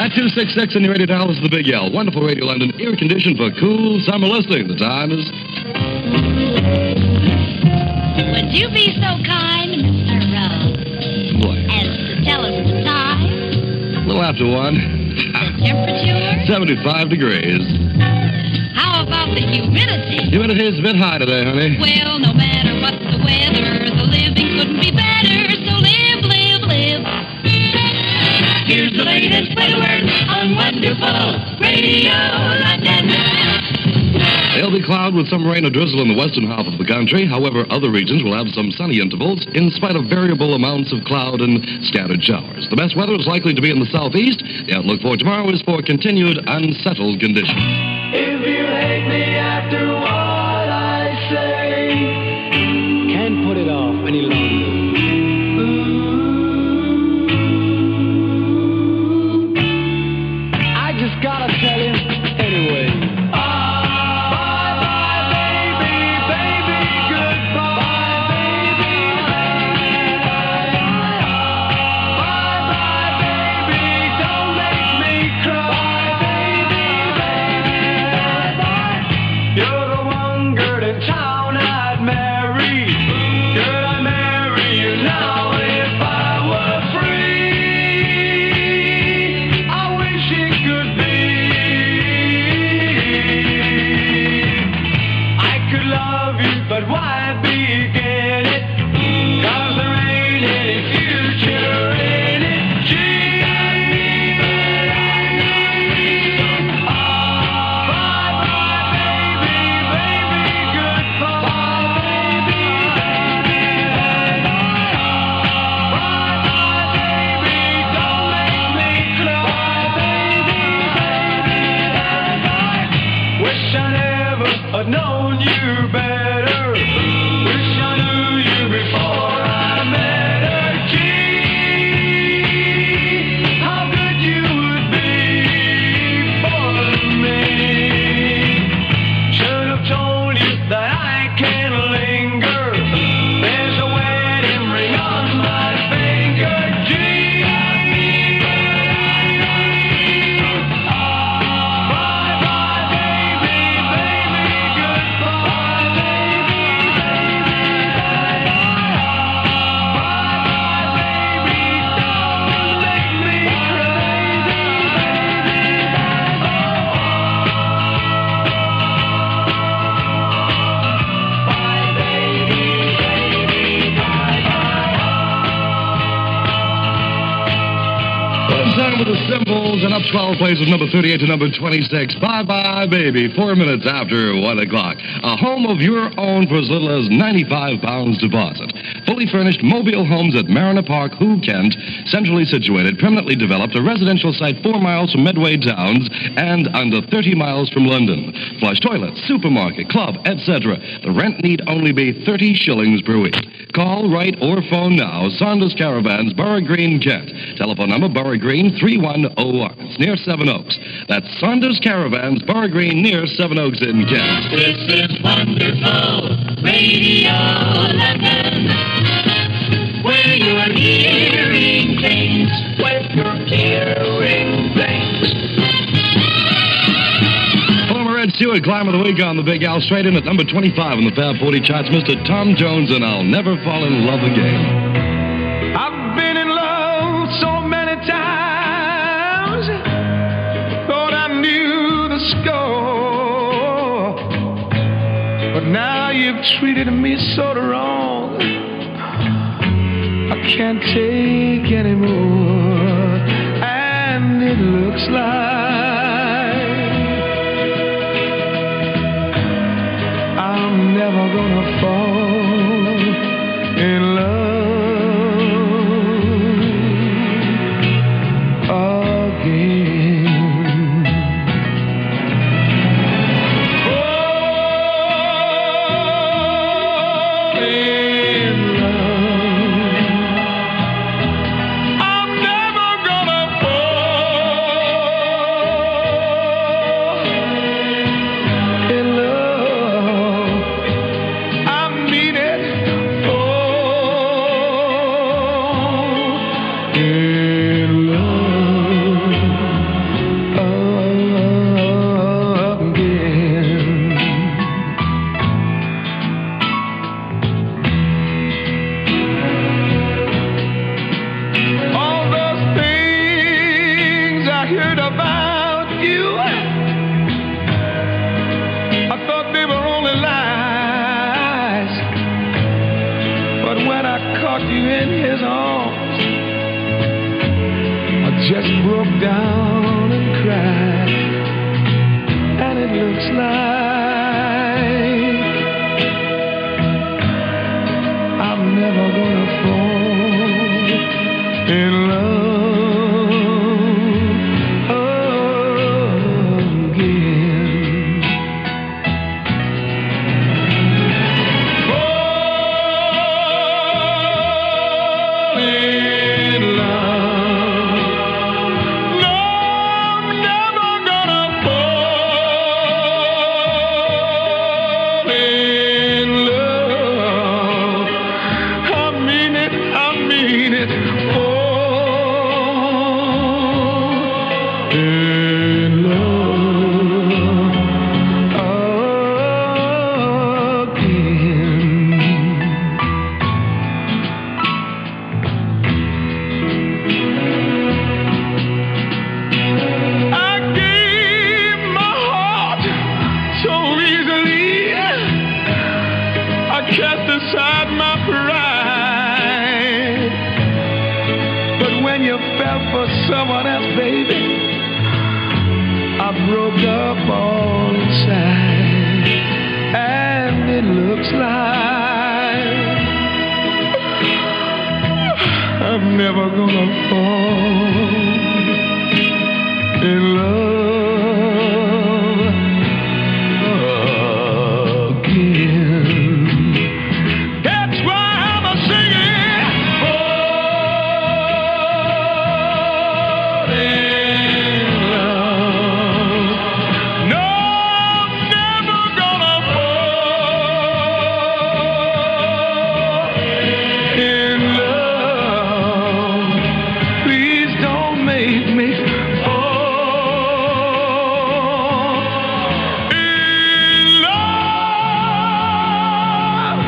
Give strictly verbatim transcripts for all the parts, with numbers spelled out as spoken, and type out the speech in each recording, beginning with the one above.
Hot two sixty-six in your radio dial. This is the Big L. Wonderful Radio London, air-conditioned for cool summer listening. The time is... Would you be so kind, Mister Uh, What? as to tell us the time? A little after one. The temperature? seventy-five degrees. How about the humidity? Humidity is a bit high today, honey. Well, no matter what the weather, the living couldn't be better, so live, live, live. Here's the latest weather word on Wonderful Radio London. There'll be cloud with some rain or drizzle in the western half of the country. However, other regions will have some sunny intervals in spite of variable amounts of cloud and scattered showers. The best weather is likely to be in the southeast. The outlook for tomorrow is for continued unsettled conditions. If you hate me after what I say, Can't put it off any longer. I just gotta tell him anyway. With the Symbols and up twelve places, number thirty-eight to number twenty-six. Bye-bye, baby. Four minutes after one o'clock. A home of your own for as little as ninety-five pounds deposit. Fully furnished mobile homes at Mariner Park, Hoo, Kent. Centrally situated, permanently developed, a residential site four miles from Medway Towns and under thirty miles from London. Flush toilets, supermarket, club, et cetera. The rent need only be thirty shillings per week. Call, write, or phone now. Saunders Caravans, Borough Green, Kent. Telephone number, Borough Green, three one oh one. It's near Seven Oaks. That's Saunders Caravans, Borough Green, near Seven Oaks in Kent. this is Wonderful Radio London, where you're hearing things, where you're hearing things. Former Ed Stewart, Climb of the Week on the Big Al, straight in at number twenty-five on the Fab forty charts, Mister Tom Jones and I'll Never Fall in Love Again. I've been in love so many times, thought I knew the score, but now you've treated me so wrong, I can't take anymore, and it looks like I'm never gonna fall in love I'm heard about you, I thought they were only lies. But when I caught you in his arms, I just broke down and cried. And it looks like I'm never gonna fall in love again. Fall in love. No, I'm never gonna fall in love. I mean it, I mean it. Fall in love again. I gave my heart so easily. I cast aside my pride. But when you fell for someone else, baby, I broke up all inside. And it looks like I'm never gonna fall in love again. That's why I'm a singing. Fall in love. No, I'm never gonna fall in love. Please don't make me fall in love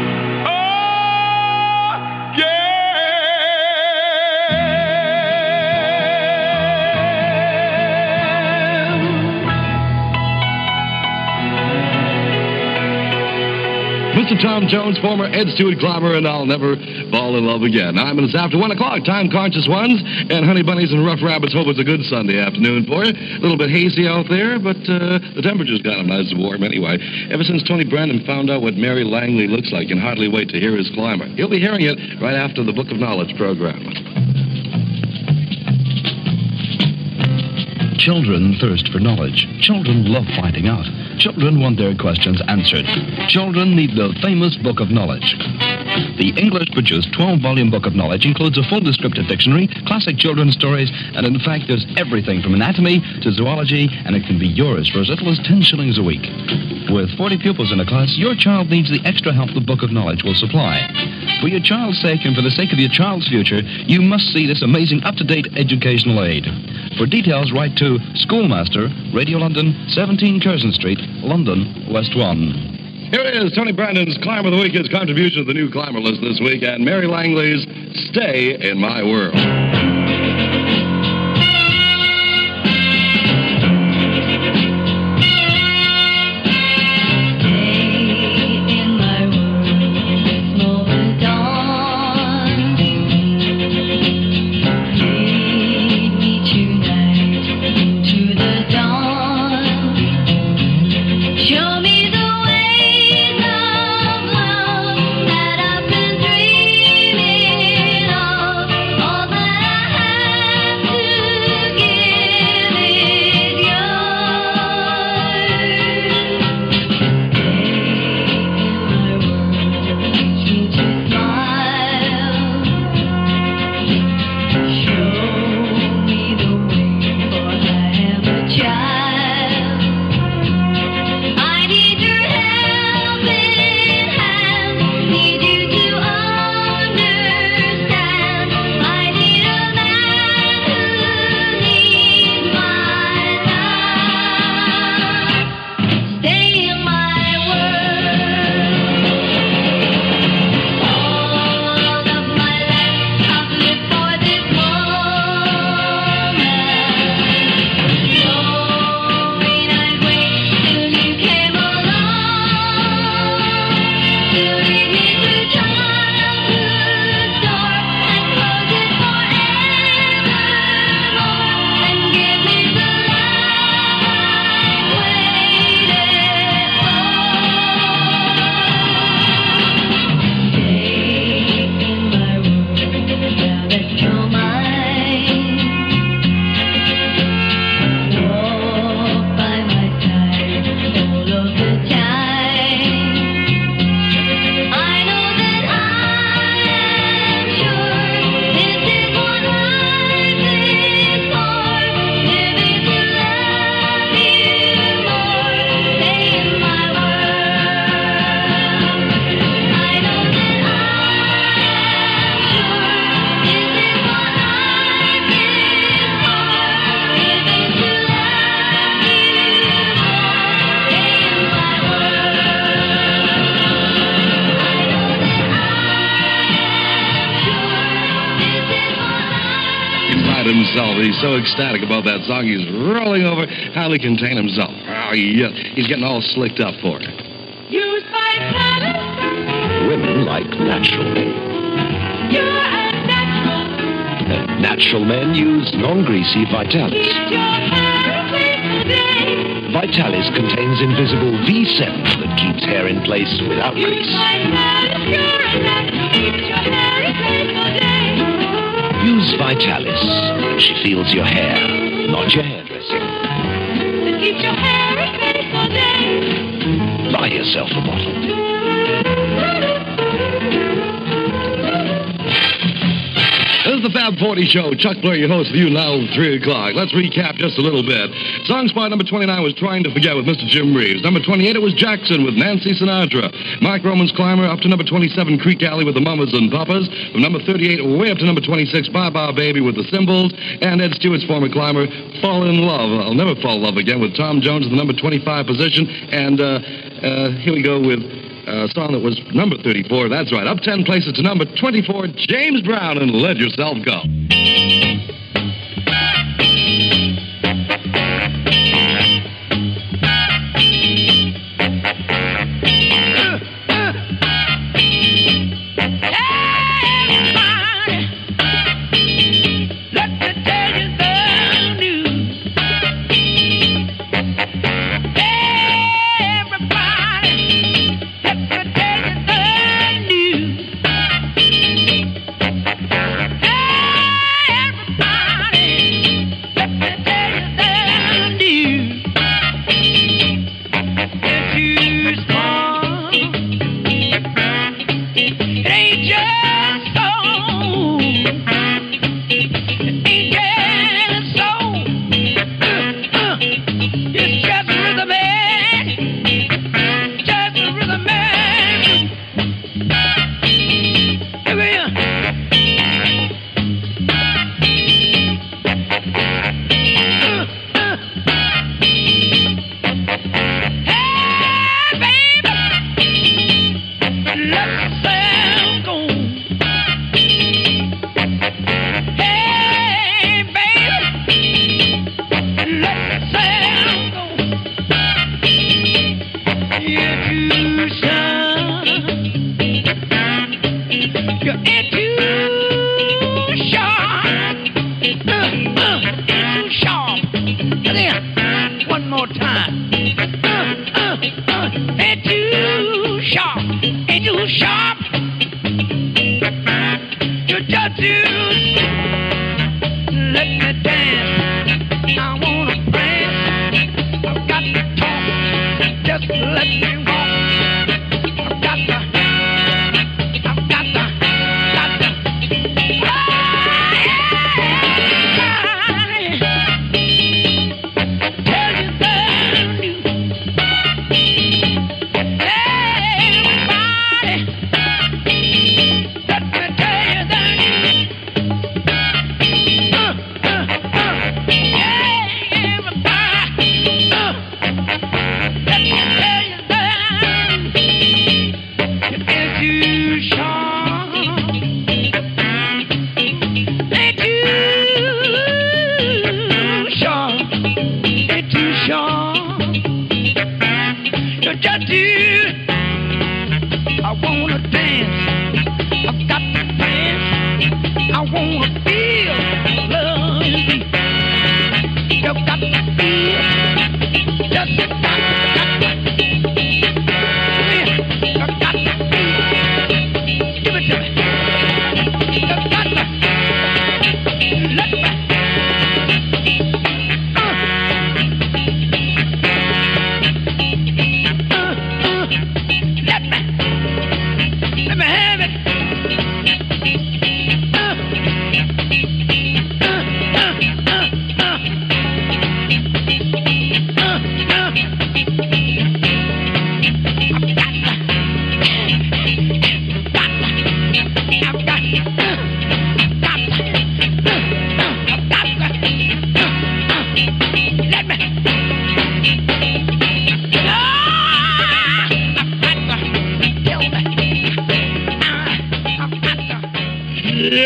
again. Mister Tom Jones, former Ed Stewart climber, and I'll never fall in love again. Nine minutes after one o'clock, time-conscious ones, and honey bunnies and rough rabbits hope it's a good Sunday afternoon for you. A little bit hazy out there, but uh, the temperature's got them nice and warm anyway. Ever since Tony Brandon found out what Mary Langley looks like, can hardly wait to hear his climber. You'll be hearing it right after the Book of Knowledge program. Children thirst for knowledge. Children love finding out. Children want their questions answered. Children need the famous Book of Knowledge. The English-produced twelve-volume Book of Knowledge includes a full descriptive dictionary, classic children's stories, and in fact there's everything from anatomy to zoology, and it can be yours for as little as ten shillings a week. With forty pupils in a class, your child needs the extra help the Book of Knowledge will supply. For your child's sake and for the sake of your child's future, you must see this amazing up-to-date educational aid. For details, write to Schoolmaster, Radio London, seventeen Curzon Street, London, West one. Here it is, Tony Brandon's Climber of the Week, his contribution to the new climber list this week, and Mary Langley's Stay in My World. That I've been dreaming of all that at himself. He's so ecstatic about that song. He's rolling over. Hardly contain himself. Oh, yeah. He's getting all slicked up for it. Use Vitalis. Women like natural men. You're a natural. And natural men use non-greasy Vitalis. Keep your hair in place today. Vitalis contains invisible V seven that keeps hair in place without Use grease. Vitalis. You're a natural. Keep your hair in place today. Use Vitalis, and she feels your hair, not your hairdressing. That keeps your hair in place all day. Buy yourself a bottle. This is the Fab forty Show. Chuck Blair, your host, for you now, three o'clock. Let's recap just a little bit. Song spot number twenty-nine was Trying to Forget with Mister Jim Reeves. Number twenty-eight, it was Jackson with Nancy Sinatra. Mark Roman's Climber up to number twenty-seven, Creek Alley with the Mamas and Papas. From number thirty-eight, way up to number twenty-six, Bye Bye Baby with the Cymbals. And Ed Stewart's former climber, Fall in Love. I'll Never Fall in Love Again with Tom Jones in the number twenty-five position. And uh, uh, here we go with a song that was number thirty-four. That's right. Up ten places to number twenty-four, James Brown and Let Yourself Go. Everybody,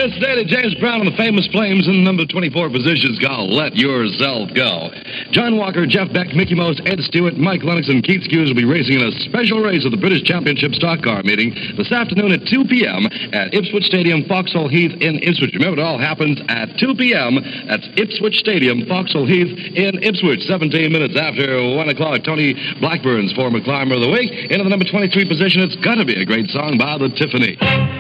Yesterday, James Brown and the Famous Flames in the number twenty-four position is called Let Yourself Go. John Walker, Jeff Beck, Mickey Mouse, Ed Stewart, Mike Lennox, and Keith Hughes will be racing in a special race at the British Championship Stock Car Meeting this afternoon at two p.m. at Ipswich Stadium, Foxhole Heath in Ipswich. Remember, it all happens at two p.m. That's Ipswich Stadium, Foxhole Heath in Ipswich. seventeen minutes after one o'clock, Tony Blackburn's former climber of the week. Into the number twenty-three position, it's got to be a great song by the Tiffany.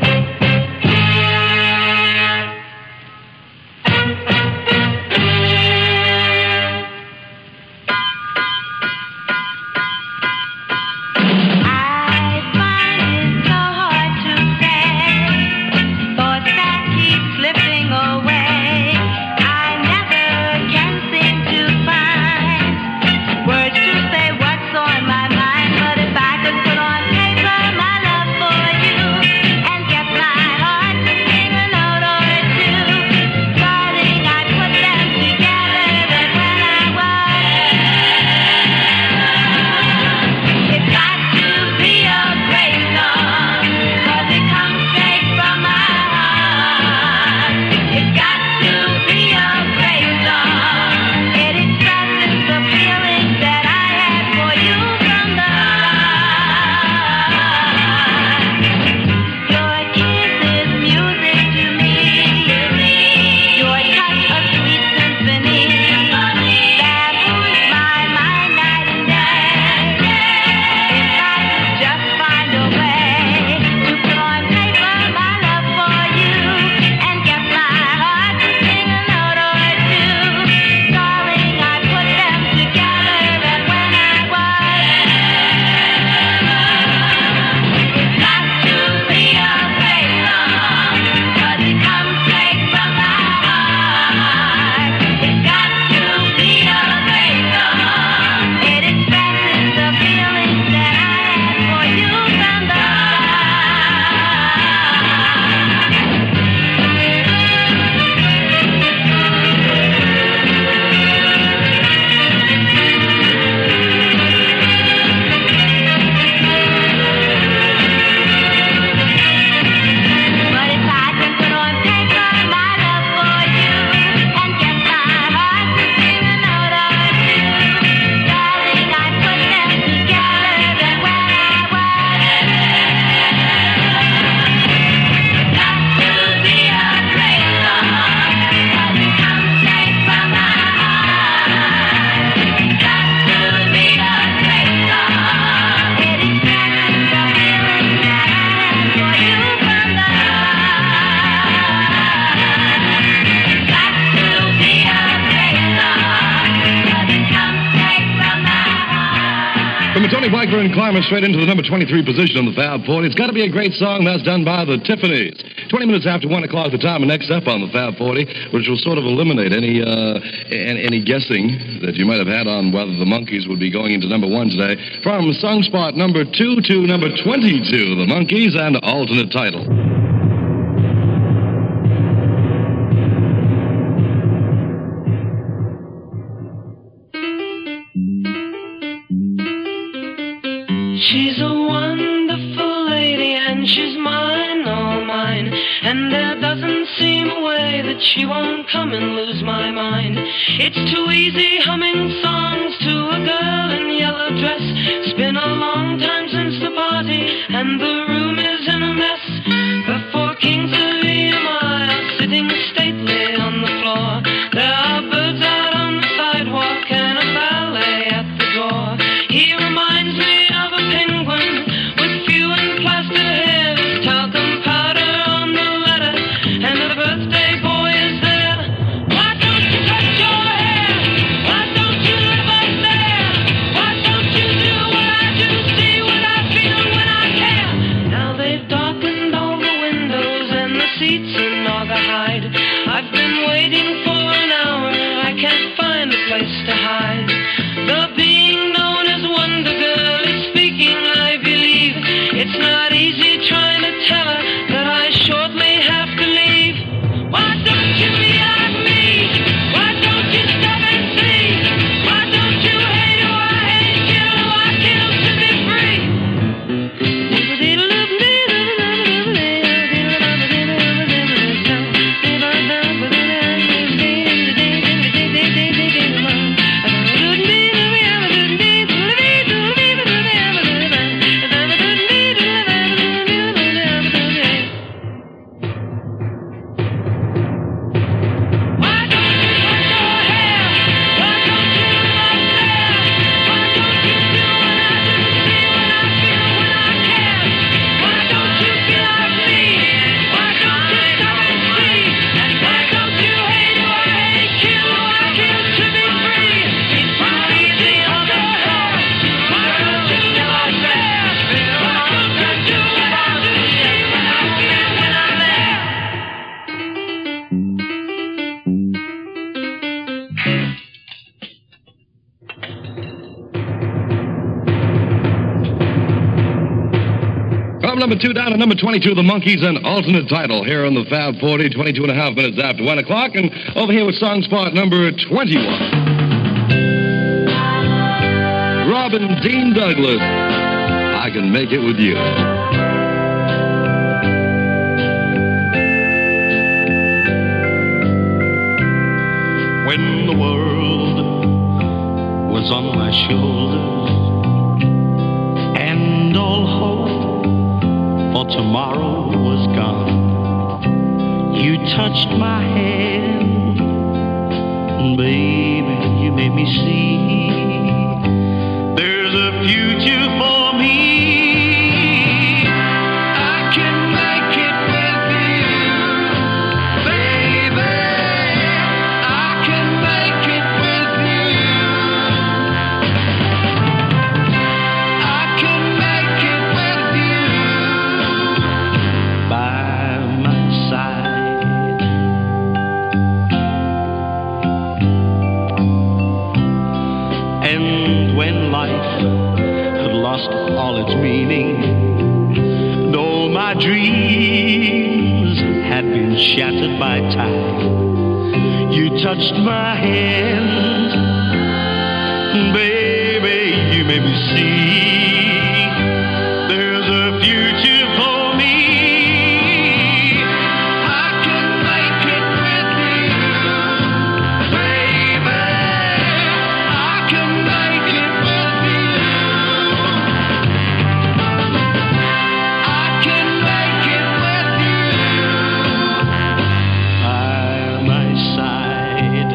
Tony Blackburn climbing straight into the number twenty-three position on the Fab forty. It's got to be a great song. That's done by the Tiffany's. twenty minutes after one o'clock, the time next up on the Fab forty, which will sort of eliminate any uh, any, any guessing that you might have had on whether the Monkees would be going into number one today. From song spot number two to number twenty-two, the Monkees and alternate title. She's a wonderful lady and she's mine, all mine. And there doesn't seem a way that she won't come and lose my mind. It's too easy humming songs to a girl in yellow dress. It's been a long time since the party and the room is in a mess. The four kings of E M I are sitting stately on the floor. There are birds out on the sidewalk and a ballet at the door. He reminds me of a penguin with few and plaster hair. There's talcum powder on the letter, and the birthday boy is there. Why don't you cut your hair? Why don't you live up there? Why don't you do what I do, see what I feel when I care? Now From number two down to number twenty-two, the Monkees, an alternate title here on the Fab forty, twenty-two and a half minutes after one o'clock. And over here with song spot number twenty-one. Robin Dean Douglas, I Can Make It With You. When the world was on my shoulders and all hope for tomorrow was gone, you touched my hand, and baby, you made me see there's a future for me. I can make it with you, baby. I can make it with you. I can make it with you by my side. And when life had lost all its meaning, and all my dreams had been shattered by time, you touched my hand, and baby, you made me see there's a future for me. I can make it with you, baby. I can make it with you. I can make it with you by my side.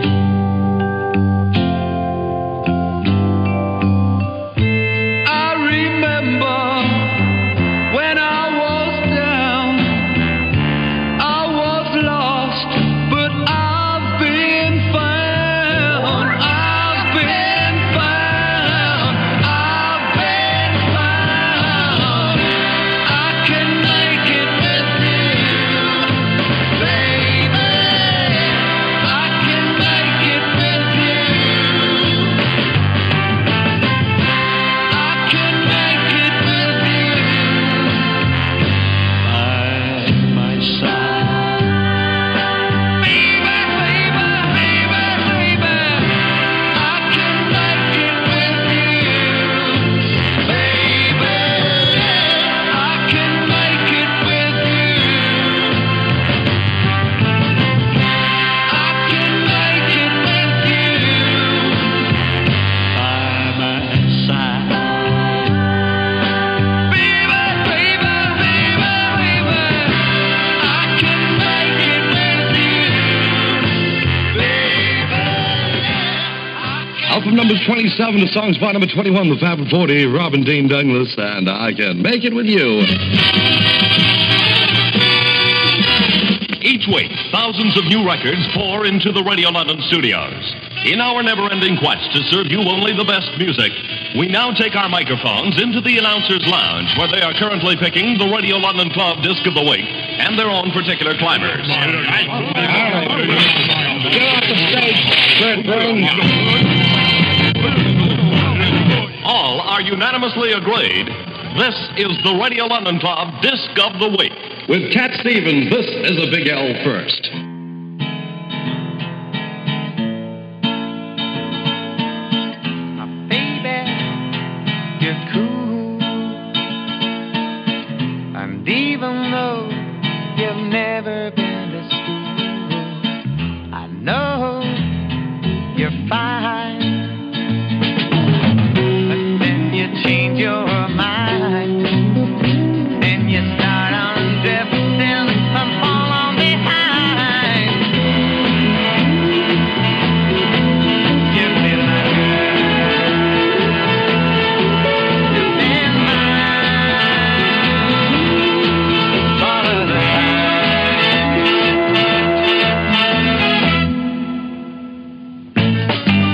I remember when I was down, I was lost, but I've been found. I've been found. I've been found. I can make it with you, baby. I can make it with you. I can make it with you by my side. Baby, baby, baby, baby, I can make it with you. Baby, I can make it with you. I can make it with you by my side. Baby, baby, baby, baby, I can make it with you. Baby, Out from numbers twenty-seven to song spot number twenty-one, the Fab forty, Robin Dean Douglas, and I Can Make It With You. Each week, thousands of new records pour into the Radio London studios. In our never-ending quest to serve you only the best music, we now take our microphones into the announcer's lounge, where they are currently picking the Radio London Club Disc of the Week and their own particular climbers. Get off the stage, Fred Burton. All are unanimously agreed. This is the Radio London Club Disc of the Week. With Cat Stevens, this is a Big L first. Baby, you're cool. And even though you've never been to school, I know you're fine. But then you change your mind, and you start on drifting and fall on behind. You've been my girl, you've been mine all of the time.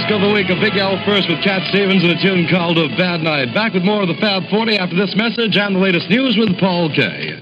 disc of the week, a Big L first with Cat Stevens and a tune called A Bad Night. Back with more of the Fab forty after this message and the latest news with Paul Kay.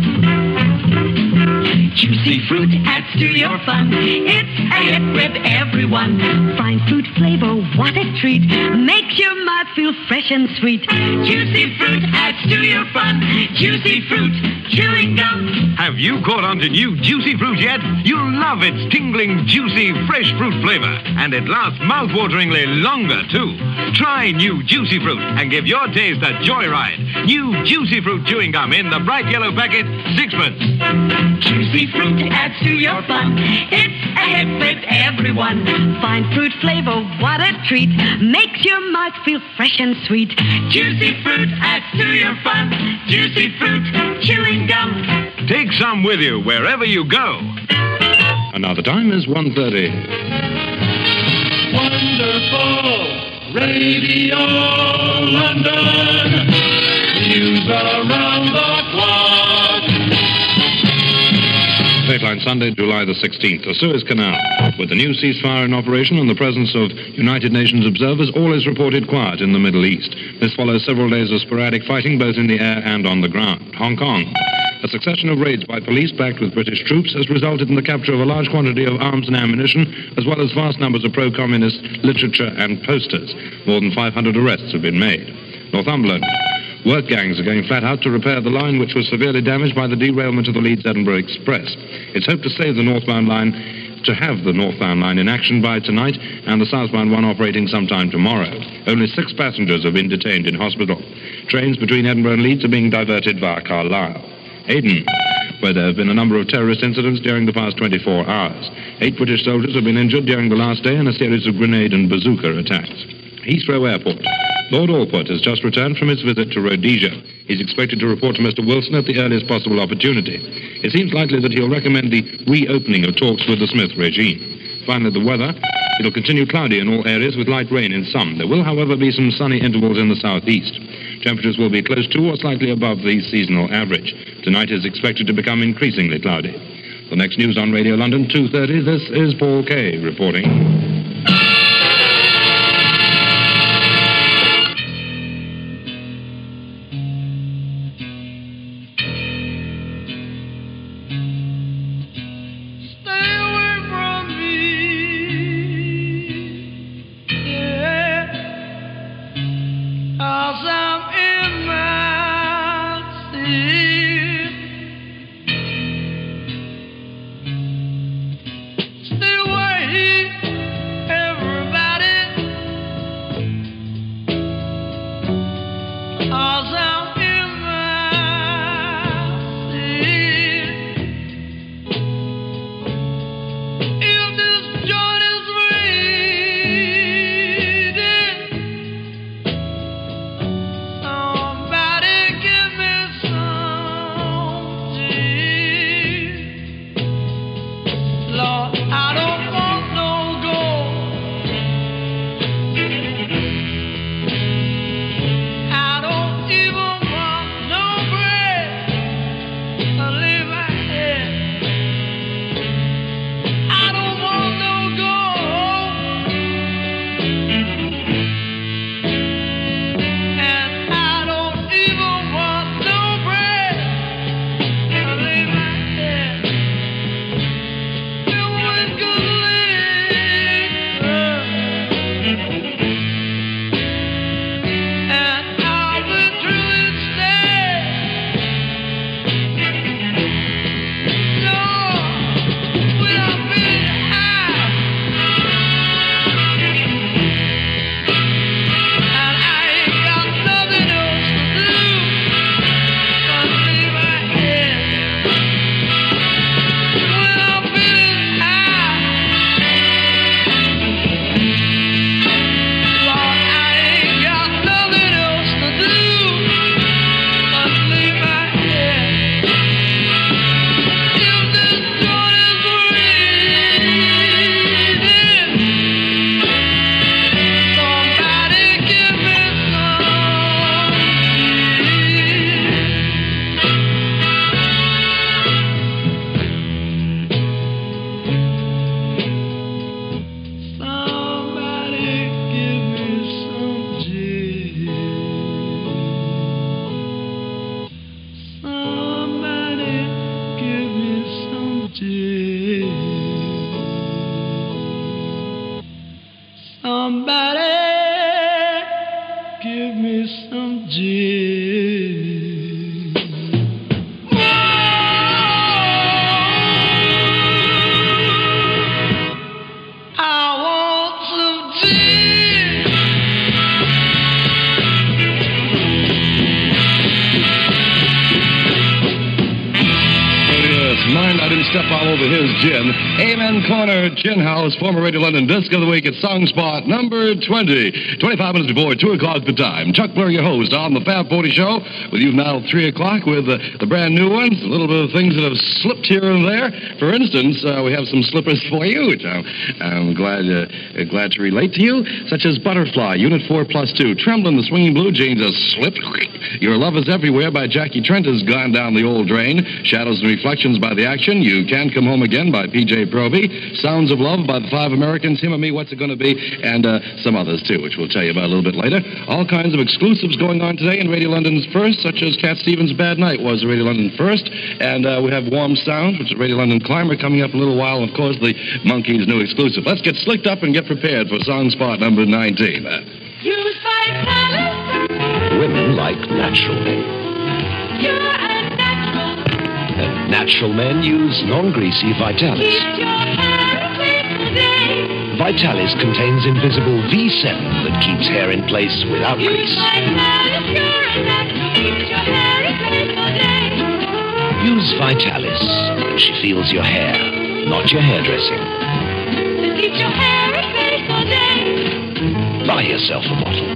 Juicy fruit adds to your fun. It's a hit with everyone. Fine fruit flavor, what a treat. Makes your mouth feel fresh and sweet. Juicy fruit adds to your fun. Juicy fruit, chewing gum. Have you caught on to new Juicy Fruit yet? You'll love its tingling, juicy, fresh fruit flavor. And it lasts mouth-wateringly longer, too. Try new Juicy Fruit and give your taste a joyride. New Juicy Fruit chewing gum in the bright yellow packet, sixpence. Juicy fruit adds to your fun. It's a hit with everyone. Fine fruit flavor, what a treat. Makes your mouth feel fresh and sweet. Juicy fruit adds to your fun. Juicy fruit, chewing gum. Take some with you wherever you go. And now the time is one thirty. Wonderful Radio London. News around the clock. Dateline Sunday, July the sixteenth. The Suez Canal. With the new ceasefire in operation and the presence of United Nations observers, all is reported quiet in the Middle East. This follows several days of sporadic fighting both in the air and on the ground. Hong Kong. A succession of raids by police backed with British troops has resulted in the capture of a large quantity of arms and ammunition, as well as vast numbers of pro-communist literature and posters. More than five hundred arrests have been made. Northumberland. Work gangs are going flat out to repair the line which was severely damaged by the derailment of the Leeds-Edinburgh Express. It's hoped to save the northbound line, to have the northbound line in action by tonight and the southbound one operating sometime tomorrow. Only six passengers have been detained in hospital. Trains between Edinburgh and Leeds are being diverted via Carlisle. Aden, where there have been a number of terrorist incidents during the past twenty-four hours. Eight British soldiers have been injured during the last day in a series of grenade and bazooka attacks. Heathrow Airport. Lord Allport has just returned from his visit to Rhodesia. He's expected to report to Mister Wilson at the earliest possible opportunity. It seems likely that he'll recommend the reopening of talks with the Smith regime. Finally, the weather. It'll continue cloudy in all areas with light rain in some. There will, however, be some sunny intervals in the southeast. Temperatures will be close to or slightly above the seasonal average. Tonight is expected to become increasingly cloudy. The next news on Radio London, two thirty. This is Paul Kay reporting. Somebody give me some. mind I didn't step all over his gin. Amen Corner Gin House, former Radio London Disc of the Week at Song Spot number twenty. twenty-five minutes before two o'clock the time. Chuck Blair, your host, on the Fab forty Show, with you now three o'clock with uh, the brand new ones, a little bit of things that have slipped here and there. For instance, uh, we have some slippers for you, which I'm, I'm glad, uh, glad to relate to you, such as Butterfly, Unit four plus two, Tremblin' the Swinging Blue Jeans has slipped. Your Love is Everywhere by Jackie Trent has gone down the old drain. Shadows and Reflections by The Action. You Can't Come Home Again by P J Proby. Sounds of Love by The Five Americans. Him and Me, What's It Gonna Be? And uh, some others, too, which we'll tell you about a little bit later. All kinds of exclusives going on today in Radio London's First, such as Cat Stevens' Bad Night was Radio London First. And uh, we have Warm Sounds, which is Radio London Climber, coming up in a little while. Of course, the Monkees' new exclusive. Let's get slicked up and get prepared for Song Spot number nineteen. Uh, Use Vitalis. Women like natural men. You're a natural. And natural men use non-greasy Vitalis. Keep your hair in place today. Vitalis contains invisible V seven that keeps hair in place without Use grease. Vitalis. You're a natural. Keeps your hair in place all day. Use Vitalis. She feels your hair, not your hairdressing. It keeps your hair in place all day. Buy yourself a bottle.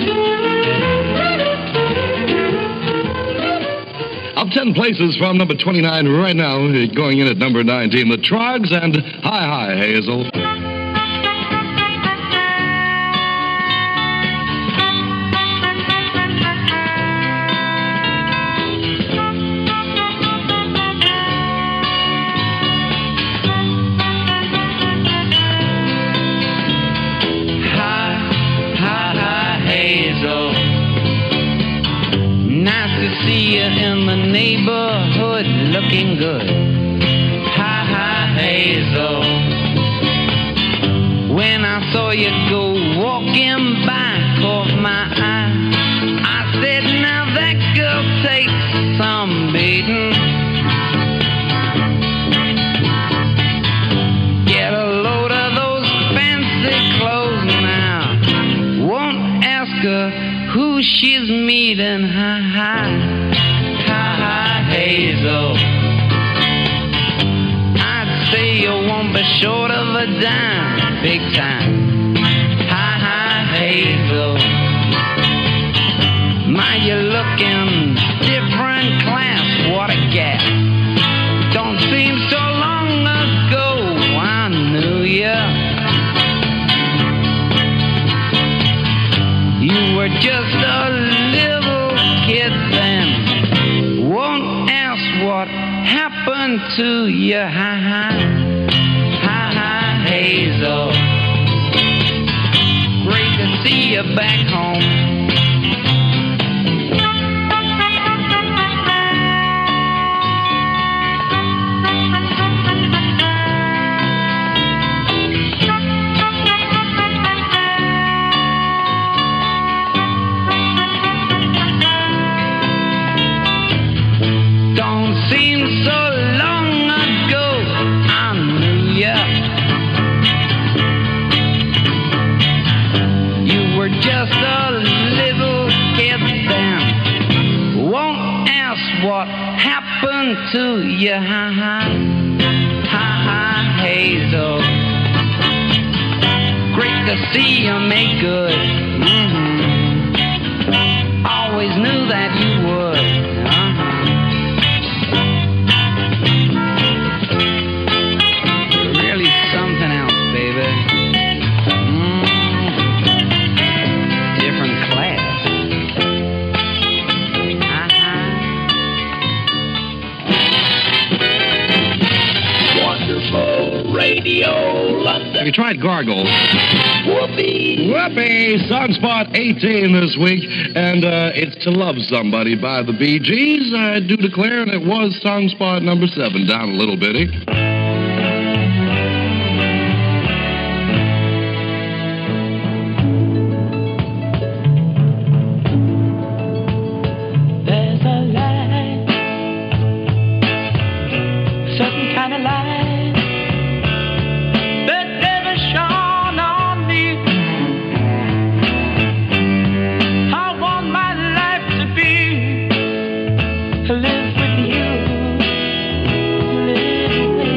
Up ten places from number twenty-nine right now, going in at number nineteen, the Trogs and Hi Hi Hazel. See you in the neighborhood looking good. Hi, hi, Hazel. When I saw you go walking by, caught my eye. I said, now that girl takes some beating. Get a load of those fancy clothes now. Won't ask her who she's meeting. Hi, hi. Hazel, I'd say you won't be short of a dime, big time. Hi, hi, Hazel. My, you're looking different class, what a gap. Don't seem so long ago I knew ya. You were just a little kid then. Won't ask what happened to you. Hi, hi, hi, hi, Hazel. Great to see you back home. Just a little kid then. Won't ask what happened to you. Ha ha, ha ha, Hazel. Great to see you make good. Mm-hmm. Always knew that you would. Uh-huh. Really something else, baby. Radio London. Have you tried Gargle? Whoopee. Whoopee! Song Spot eighteen this week, and uh, it's To Love Somebody by the Bee Gees. I do declare, and it was Song Spot number seven, down a little bitty. There's a light, certain kind of light. Live with you, live with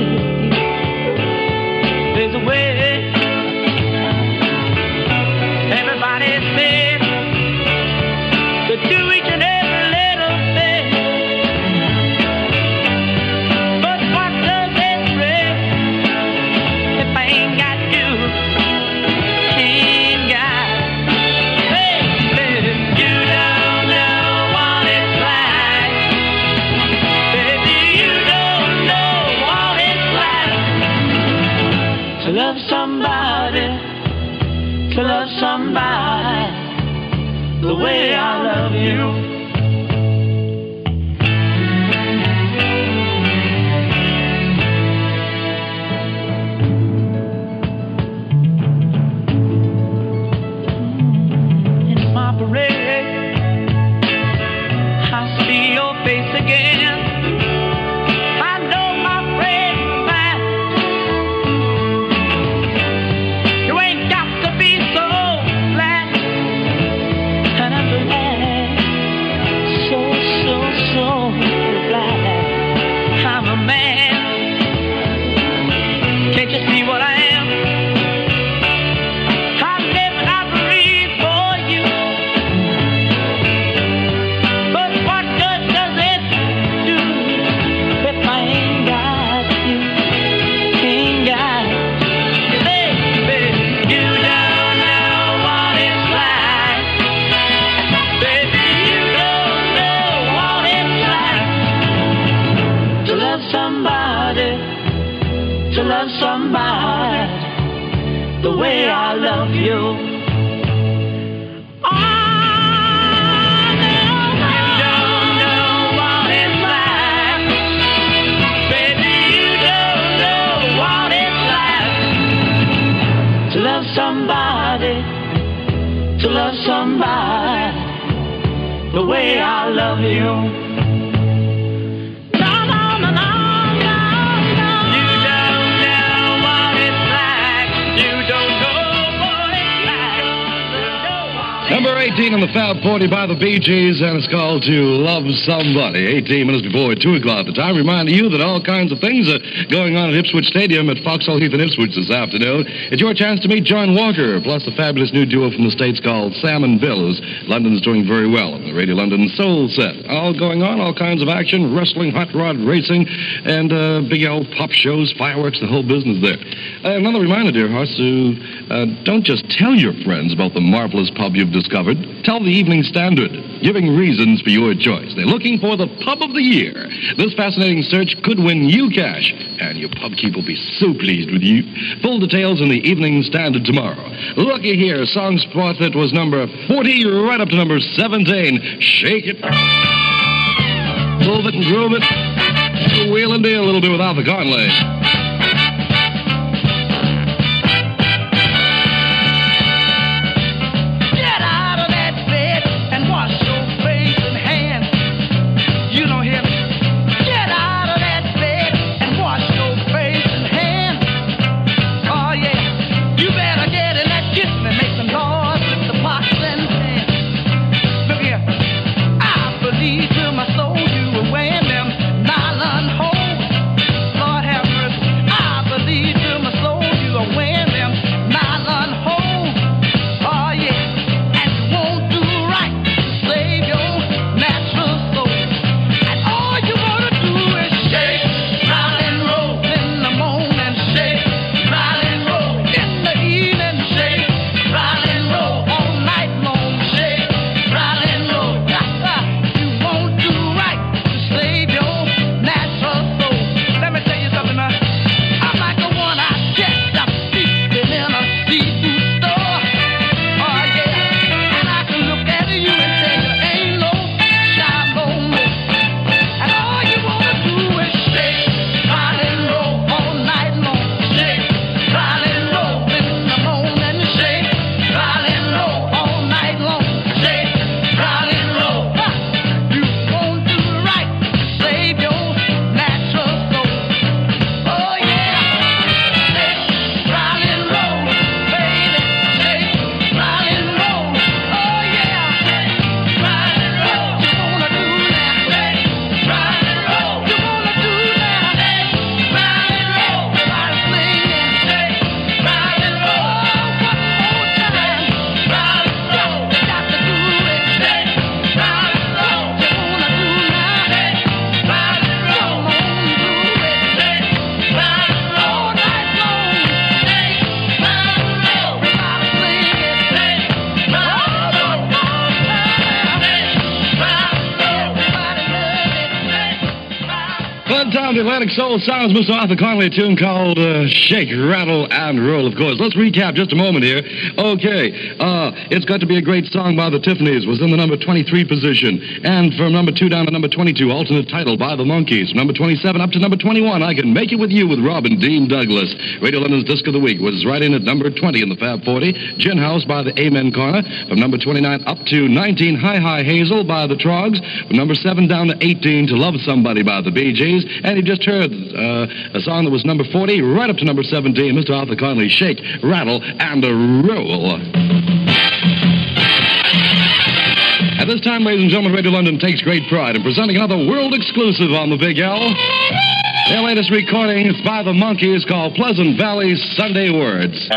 face again. I know my friend man, you ain't got to be so glad, and I'm glad, so, so, so glad I'm a man. Can't you see what I am? To love somebody the way I love you. Oh, no, you don't know what it's like. Baby, you don't know what it's like to love somebody, to love somebody the way I love you. Number eighteen on the Fab forty by the Bee Gees, and it's called To Love Somebody. eighteen minutes before two o'clock. The time reminding you that all kinds of things are going on at Ipswich Stadium at Foxhall Heath in Ipswich this afternoon. It's your chance to meet John Walker, plus the fabulous new duo from the States called Sam and Bill, who's London's doing very well on the Radio London Soul Set. All going on, all kinds of action, wrestling, hot rod racing, and uh, big old pop shows, fireworks, the whole business there. Uh, another reminder, dear hearts, to uh, don't just tell your friends about the marvelous pub you've discovered. Tell the Evening Standard, giving reasons for your choice. They're looking for the pub of the year. This fascinating search could win you cash, and your pubkeep will be so pleased with you. Full details in the Evening Standard tomorrow. Looky here, song spot that was number forty right up to number seventeen. Shake it. Move it and groove it. Wheel and deal a little bit with Arthur Conley. To my soul, you were wearing them nylon hose. Lord have mercy. Uptown, the Atlantic Soul sounds, Mister Arthur Conley, a tune called uh, Shake, Rattle, and Roll, of course. Let's recap just a moment here. Okay, uh, It's Got to Be a Great Song by the Tiffany's was in the number twenty-three position. And from number two down to number twenty-two, alternate title by the Monkees. From number twenty-seven up to number twenty-one, I Can Make It With You with Robin Dean Douglas. Radio London's Disc of the Week was right in at number twenty in the Fab forty. Gin House by the Amen Corner. From number twenty-nine up to nineteen, Hi Hi Hazel by the Trogs. From number seven down to eighteen, To Love Somebody by the Bee Gees. And you just heard uh, a song that was number forty, right up to number seventeen, Mister Arthur Conley, Shake, Rattle, and a Roll. At this time, ladies and gentlemen, Radio London takes great pride in presenting another world exclusive on the Big L. Their latest recording is by the Monkees, called Pleasant Valley Sunday Words.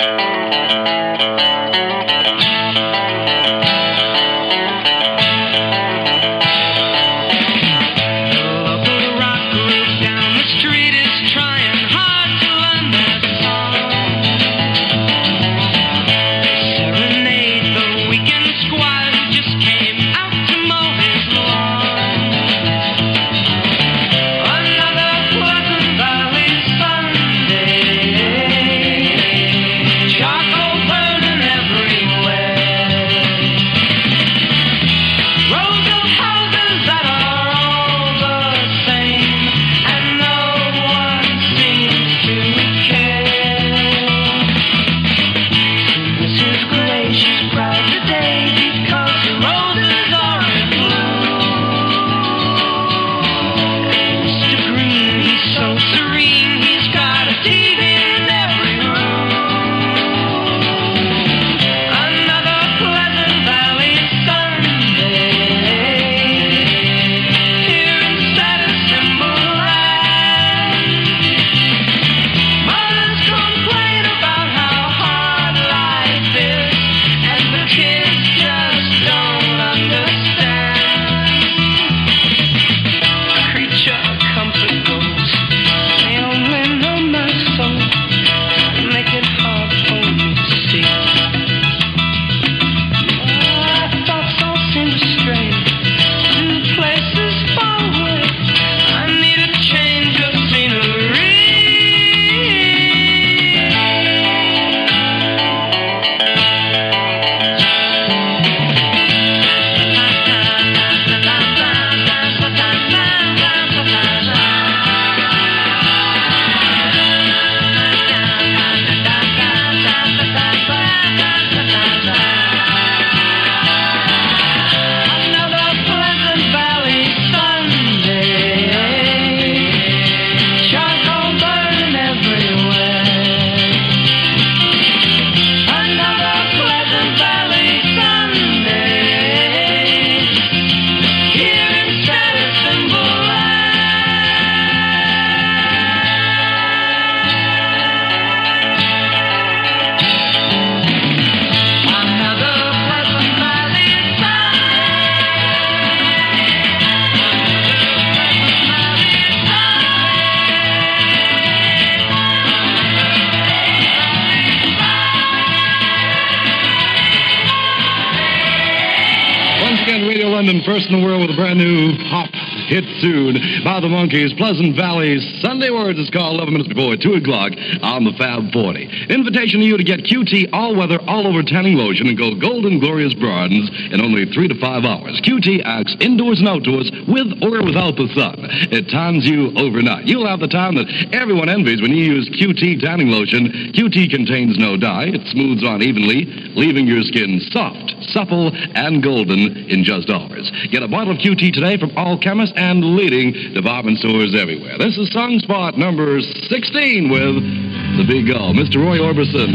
First in the world with a brand new pop hit tune by the Monkees. Pleasant Valley Sunday Words is called eleven minutes before two o'clock on the Fab forty. Invitation to you to get Q T all-weather, all-over tanning lotion and go golden glorious bronze in only three to five hours. Q T acts indoors and outdoors with or without the sun. It tans you overnight. You'll have the time that everyone envies when you use Q T tanning lotion. Q T contains no dye. It smooths on evenly, leaving your skin soft, supple, and golden in just hours. Get a bottle of Q T today from all chemists and leading department stores everywhere. This is Song Spot number sixteen with the Big Gull, Mister Roy Orbison.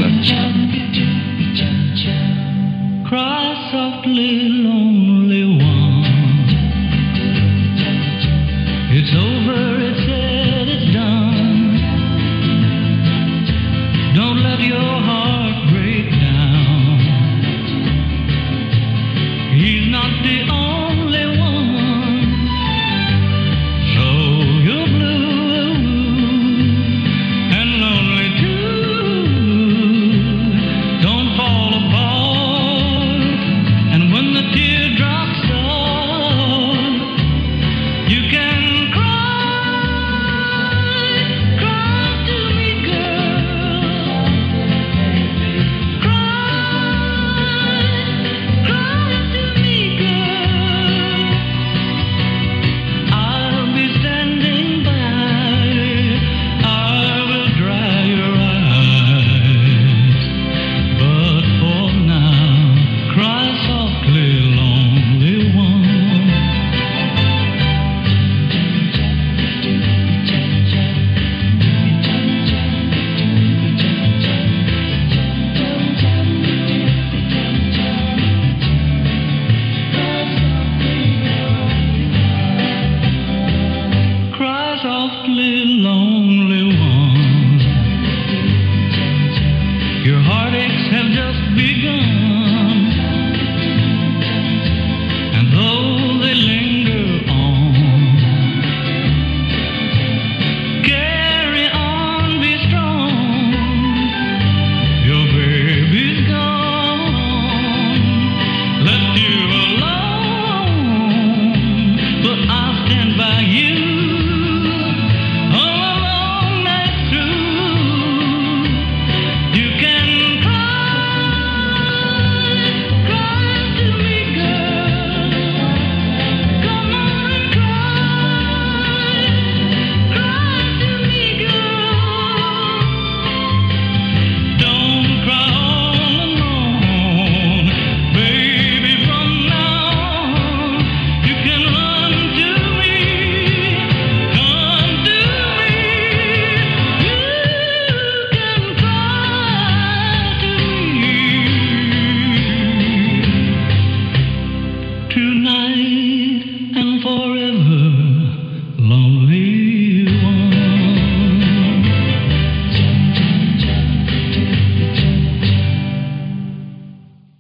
Cry softly, lonely one. It's over, it's said, it's done. Don't let your heart break down. He's not the only one. So you're blue and lonely too. Don't fall apart. And when the teardrops start, you can cry. have just begun, and though they linger on, carry on, be strong. Your baby's gone, left you alone, but I'll stand by you. Tonight